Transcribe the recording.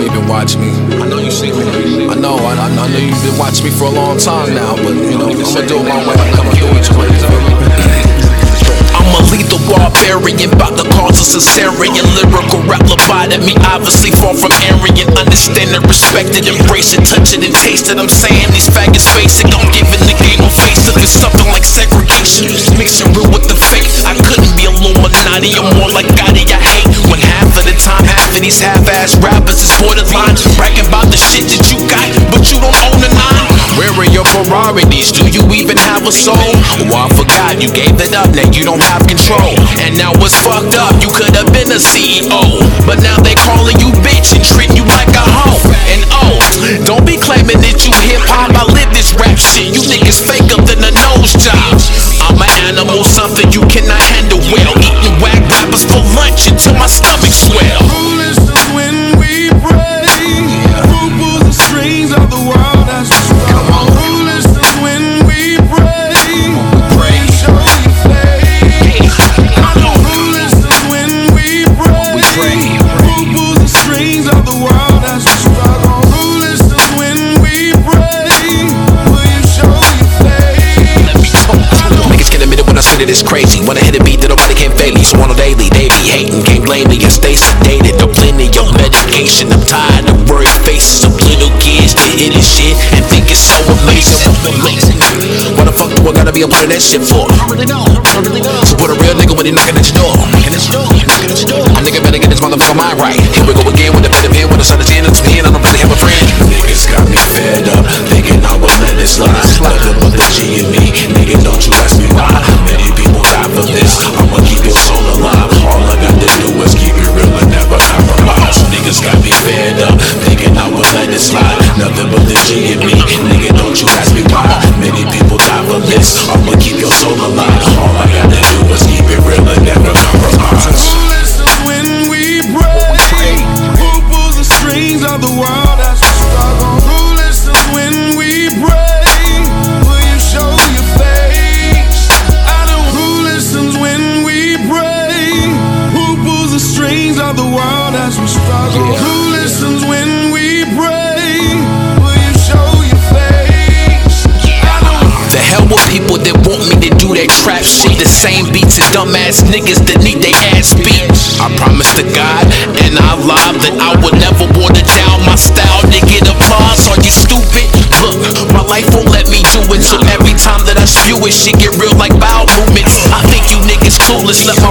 they've been watching me. I know you see me. I know you've been watching me for a long time now, but you know, I'm gonna do it my way. I'm gonna do it your way. I'm a lethal barbarian, bout to cause a cesarean. Lyrical rap lobotomy, obviously far from Aryan. Understand it, respect it, embrace it, touch it and taste it. I'm saying these faggots face it, I'm giving the game a face it. It's something like segregation, mixing real with the fake. I couldn't be Illuminati, I'm more like Gotti, I hate when half of the time, half of these half-ass rappers is borderline, bragging about the shit that you got, but you don't own a nine. Where are your priorities? Do you even have a soul? Oh, I forgot, you gave it up, now you don't have control. And now it's fucked up, you could have been a CEO, but now they calling you bitch and treating you like a hoe. And oh, don't be claiming that you hip-hop, I live this rap shit. You niggas faker than a nose job. I'm an animal, something you cannot handle well. Eating whack rappers for lunch until my stomach swell. Who listens when we pray? Who pulls the strings of the world as we struggle? Who listens when we pray? Show your face. Who listens when we pray? Who pulls the strings of the world as we struggle? Who listens when we pray? Will you show your face? Niggas get admitted when I say that it's crazy. Wanna hit a beat that nobody can fade me. So on a daily, they be hating, can't blame me and stay sedated. Don't plenty of medication. I'm tired of worried faces of little kids that hit this shit and think it's so amazing. What the fuck do I gotta be a part of that shit for? Support a real nigga when he knocking at your door. A nigga better get his motherfucking mind right. Here we go again with the bit of him, with the sun is in, it's me and I don't really have a friend. Niggas got me fed up, thinking I would let it slide. Nothing but the G in me, nigga, don't you ask me why. Many people die for this, I'ma keep your soul alive. All I got to do is keep it real and never compromise. Niggas got me fed up, thinking I would let it slide. Nothing but the G in me, nigga, don't you ask me why. Many people die for this, I'ma keep your soul alive. All I got to do is keep it real and never compromise. Who listens when we pray? Who pulls the strings of the world as we struggle? Who listens when we pray? Will you show your face? Who listens when we pray? Who pulls the strings of the world as we struggle? Who listens when we pray? Will you show your face? The hell with people that want me to do that trap shit. The same beats as dumbass niggas that need their ass beat. I promise to God and I lie that I would never water down my style to get applause. Are you stupid? Look, my life won't let me do it. So every time that I spew it, shit get real like bowel movements. I think you niggas clueless. Let my